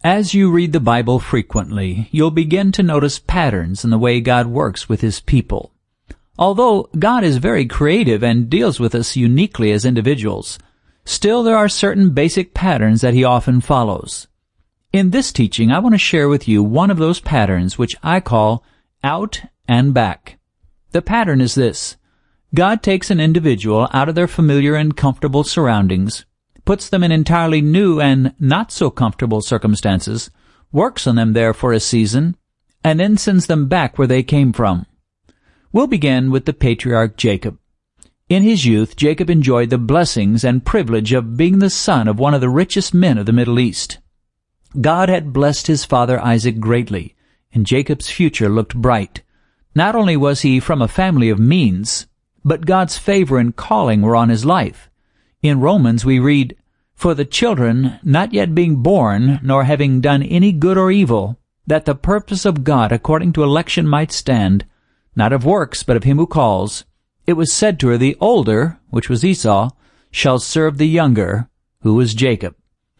As you read the Bible frequently, you'll begin to notice patterns in the way God works with His people. Although God is very creative and deals with us uniquely as individuals, still there are certain basic patterns that He often follows. In this teaching, I want to share with you one of those patterns which I call out and back. The pattern is this. God takes an individual out of their familiar and comfortable surroundings, puts them in entirely new and not so comfortable circumstances, works on them there for a season, and then sends them back where they came from. We'll begin with the patriarch Jacob. In his youth, Jacob enjoyed the blessings and privilege of being the son of one of the richest men of the Middle East. God had blessed his father Isaac greatly, and Jacob's future looked bright. Not only was he from a family of means, but God's favor and calling were on his life. In Romans we read, "For the children not yet being born, nor having done any good or evil, that the purpose of God according to election might stand, not of works, but of him who calls, it was said to her, the older, which was Esau, shall serve the younger, who was Jacob."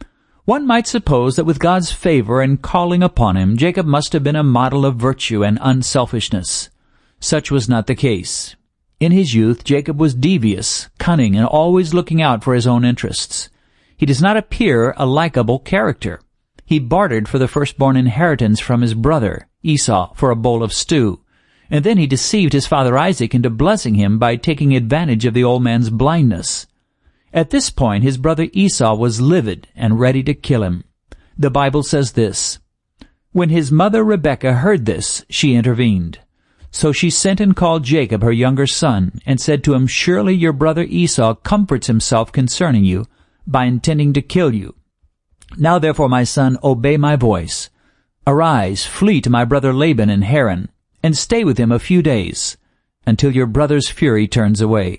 One might suppose that with God's favor and calling upon him, Jacob must have been a model of virtue and unselfishness. Such was not the case. In his youth, Jacob was devious, cunning, and always looking out for his own interests. He does not appear a likable character. He bartered for the firstborn inheritance from his brother, Esau, for a bowl of stew, and then he deceived his father Isaac into blessing him by taking advantage of the old man's blindness. At this point, his brother Esau was livid and ready to kill him. The Bible says this, "When his mother Rebekah heard this, she intervened. So she sent and called Jacob, her younger son, and said to him, 'Surely your brother Esau comforts himself concerning you by intending to kill you. Now therefore, my son, obey my voice. Arise, flee to my brother Laban in Haran, and stay with him a few days, until your brother's fury turns away.'"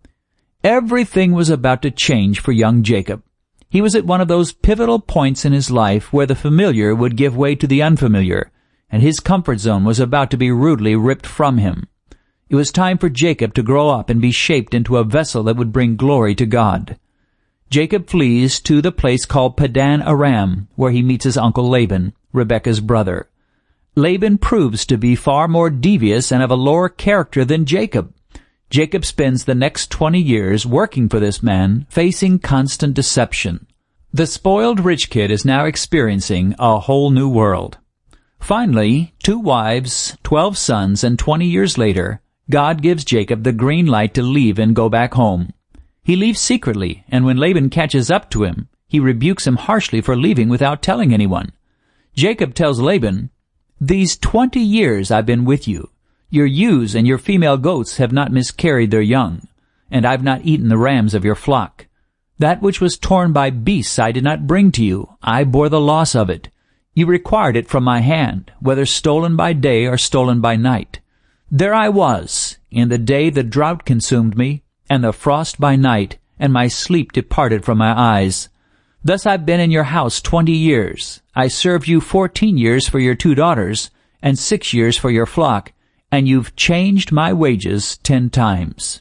Everything was about to change for young Jacob. He was at one of those pivotal points in his life where the familiar would give way to the unfamiliar, and his comfort zone was about to be rudely ripped from him. It was time for Jacob to grow up and be shaped into a vessel that would bring glory to God. Jacob flees to the place called Padan Aram, where he meets his uncle Laban, Rebekah's brother. Laban proves to be far more devious and of a lower character than Jacob. Jacob spends the next 20 years working for this man, facing constant deception. The spoiled rich kid is now experiencing a whole new world. Finally, 2 wives, 12 sons, and 20 years later, God gives Jacob the green light to leave and go back home. He leaves secretly, and when Laban catches up to him, he rebukes him harshly for leaving without telling anyone. Jacob tells Laban, "These 20 years I've been with you. Your ewes and your female goats have not miscarried their young, and I've not eaten the rams of your flock. That which was torn by beasts I did not bring to you. I bore the loss of it. You required it from my hand, whether stolen by day or stolen by night. There I was. In the day the drought consumed me, and the frost by night, and my sleep departed from my eyes. Thus I've been in your house 20 years. I served you 14 years for your 2 daughters, and 6 years for your flock, and you've changed my wages 10 times.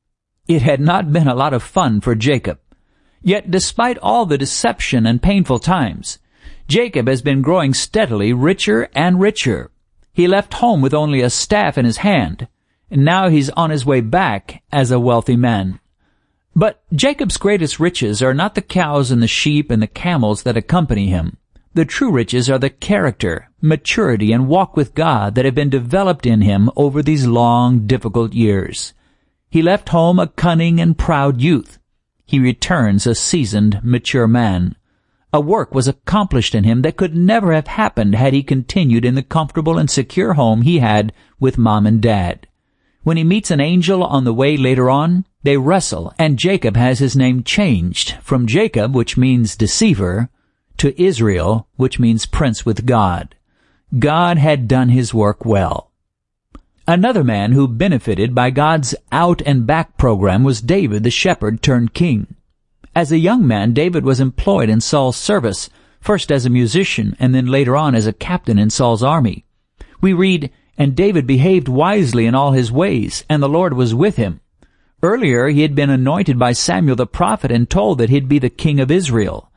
It had not been a lot of fun for Jacob. Yet despite all the deception and painful times, Jacob has been growing steadily richer and richer. He left home with only a staff in his hand, and now he's on his way back as a wealthy man. But Jacob's greatest riches are not the cows and the sheep and the camels that accompany him. The true riches are the character, maturity, and walk with God that have been developed in him over these long, difficult years. He left home a cunning and proud youth. He returns a seasoned, mature man. A work was accomplished in him that could never have happened had he continued in the comfortable and secure home he had with Mom and Dad. When he meets an angel on the way later on, they wrestle, and Jacob has his name changed from Jacob, which means deceiver, to Israel, which means prince with God. God had done his work well. Another man who benefited by God's out-and-back program was David, the shepherd turned king. As a young man, David was employed in Saul's service, first as a musician and then later on as a captain in Saul's army. We read, "And David behaved wisely in all his ways, and the Lord was with him." Earlier, he had been anointed by Samuel the prophet and told that he'd be the king of Israel.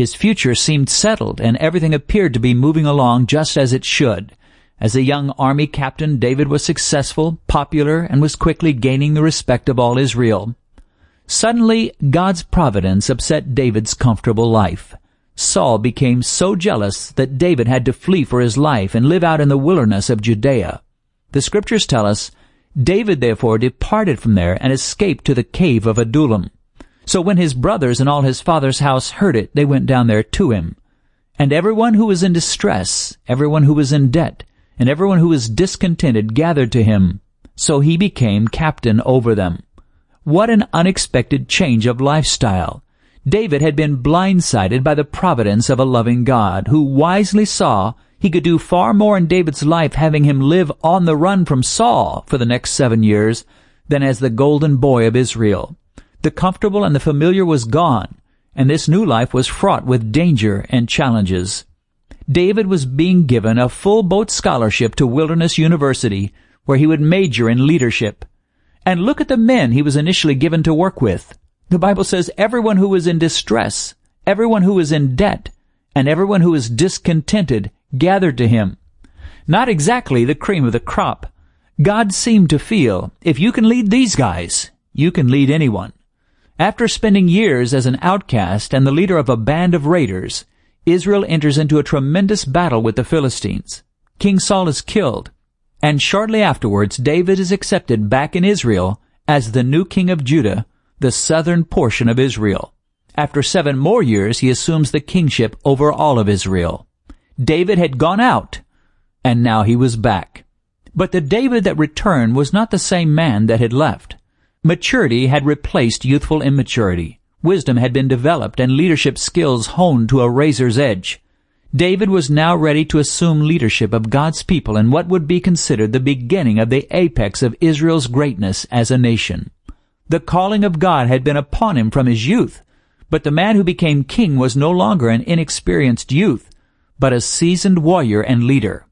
His future seemed settled, and everything appeared to be moving along just as it should. As a young army captain, David was successful, popular, and was quickly gaining the respect of all Israel. Suddenly, God's providence upset David's comfortable life. Saul became so jealous that David had to flee for his life and live out in the wilderness of Judea. The Scriptures tell us, David therefore departed from there and escaped to the cave of Adullam. So when his brothers and all his father's house heard it, they went down there to him. And everyone who was in distress, everyone who was in debt, and everyone who was discontented gathered to him. So he became captain over them. What an unexpected change of lifestyle! David had been blindsided by the providence of a loving God, who wisely saw he could do far more in David's life having him live on the run from Saul for the next 7 years than as the golden boy of Israel. The comfortable and the familiar was gone, and this new life was fraught with danger and challenges. David was being given a full boat scholarship to Wilderness University, where he would major in leadership. And look at the men he was initially given to work with. The Bible says everyone who was in distress, everyone who was in debt, and everyone who was discontented gathered to him. Not exactly the cream of the crop. God seemed to feel, if you can lead these guys, you can lead anyone. After spending years as an outcast and the leader of a band of raiders, Israel enters into a tremendous battle with the Philistines. King Saul is killed, and shortly afterwards David is accepted back in Israel as the new king of Judah, the southern portion of Israel. After 7 more years, he assumes the kingship over all of Israel. David had gone out, and now he was back. But the David that returned was not the same man that had left. Maturity had replaced youthful immaturity. Wisdom had been developed and leadership skills honed to a razor's edge. David was now ready to assume leadership of God's people in what would be considered the beginning of the apex of Israel's greatness as a nation. The calling of God had been upon him from his youth, but the man who became king was no longer an inexperienced youth, but a seasoned warrior and leader.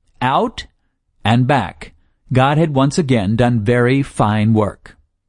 Out and back, God had once again done very fine work.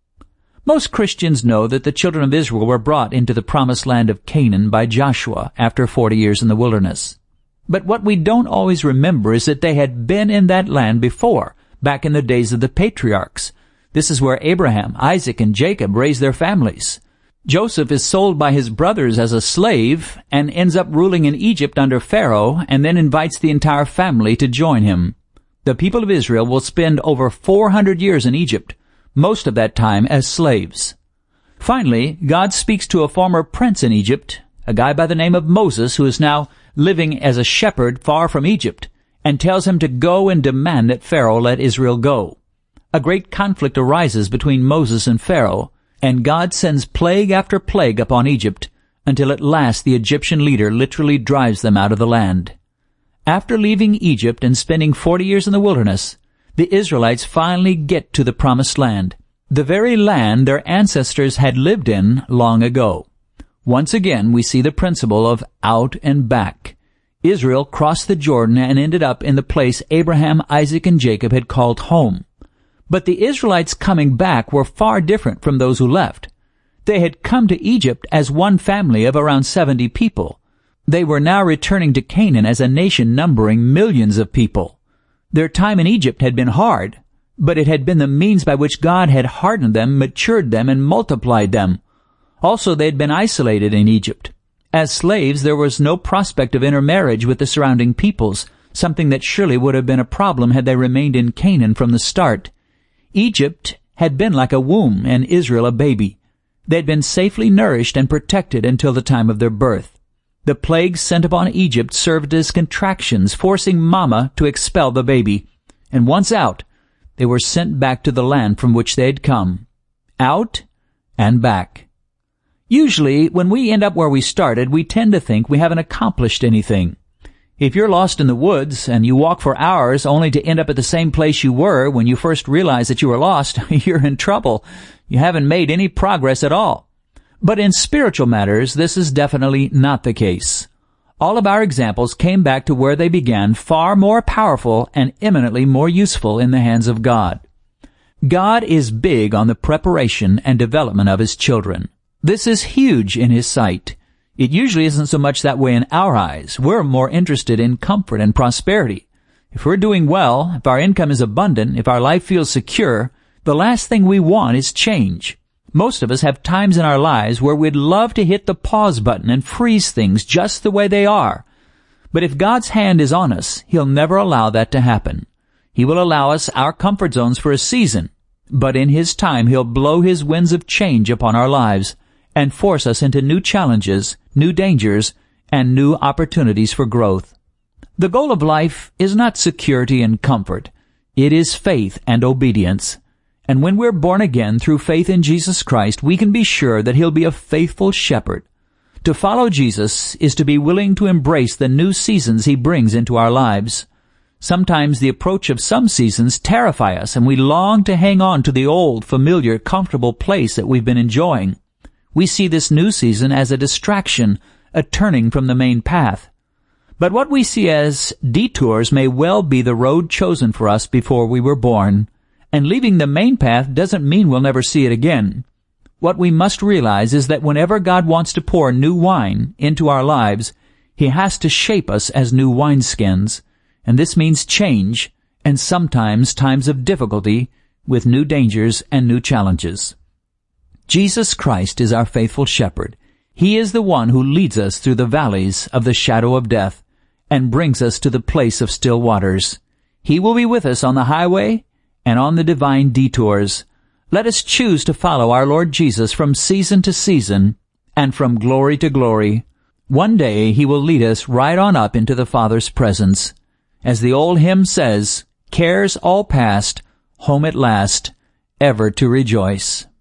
Most Christians know that the children of Israel were brought into the promised land of Canaan by Joshua after 40 years in the wilderness. But what we don't always remember is that they had been in that land before, back in the days of the patriarchs. This is where Abraham, Isaac, and Jacob raised their families. Joseph is sold by his brothers as a slave and ends up ruling in Egypt under Pharaoh and then invites the entire family to join him. The people of Israel will spend over 400 years in Egypt, most of that time as slaves. Finally, God speaks to a former prince in Egypt, a guy by the name of Moses, who is now living as a shepherd far from Egypt, and tells him to go and demand that Pharaoh let Israel go. A great conflict arises between Moses and Pharaoh, and God sends plague after plague upon Egypt, until at last the Egyptian leader literally drives them out of the land. After leaving Egypt and spending 40 years in the wilderness, the Israelites finally get to the promised land, the very land their ancestors had lived in long ago. Once again, we see the principle of out and back. Israel crossed the Jordan and ended up in the place Abraham, Isaac, and Jacob had called home. But the Israelites coming back were far different from those who left. They had come to Egypt as one family of around 70 people. They were now returning to Canaan as a nation numbering millions of people. Their time in Egypt had been hard, but it had been the means by which God had hardened them, matured them, and multiplied them. Also, they had been isolated in Egypt. As slaves, there was no prospect of intermarriage with the surrounding peoples, something that surely would have been a problem had they remained in Canaan from the start. Egypt had been like a womb and Israel a baby. They had been safely nourished and protected until the time of their birth. The plagues sent upon Egypt served as contractions, forcing Mama to expel the baby. And once out, they were sent back to the land from which they had come. Out and back. Usually, when we end up where we started, we tend to think we haven't accomplished anything. If you're lost in the woods and you walk for hours only to end up at the same place you were when you first realized that you were lost, you're in trouble. You haven't made any progress at all. But in spiritual matters, this is definitely not the case. All of our examples came back to where they began, far more powerful and eminently more useful in the hands of God. God is big on the preparation and development of His children. This is huge in His sight. It usually isn't so much that way in our eyes. We're more interested in comfort and prosperity. If we're doing well, if our income is abundant, if our life feels secure, the last thing we want is change. Most of us have times in our lives where we'd love to hit the pause button and freeze things just the way they are. But if God's hand is on us, He'll never allow that to happen. He will allow us our comfort zones for a season, but in His time He'll blow His winds of change upon our lives and force us into new challenges, new dangers, and new opportunities for growth. The goal of life is not security and comfort. It is faith and obedience. And when we're born again through faith in Jesus Christ, we can be sure that He'll be a faithful shepherd. To follow Jesus is to be willing to embrace the new seasons He brings into our lives. Sometimes the approach of some seasons terrify us, and we long to hang on to the old, familiar, comfortable place that we've been enjoying. We see this new season as a distraction, a turning from the main path. But what we see as detours may well be the road chosen for us before we were born. And leaving the main path doesn't mean we'll never see it again. What we must realize is that whenever God wants to pour new wine into our lives, He has to shape us as new wineskins. And this means change, and sometimes times of difficulty, with new dangers and new challenges. Jesus Christ is our faithful shepherd. He is the one who leads us through the valleys of the shadow of death and brings us to the place of still waters. He will be with us on the highway and on the divine detours. Let us choose to follow our Lord Jesus from season to season and from glory to glory. One day He will lead us right on up into the Father's presence. As the old hymn says, cares all past, home at last, ever to rejoice.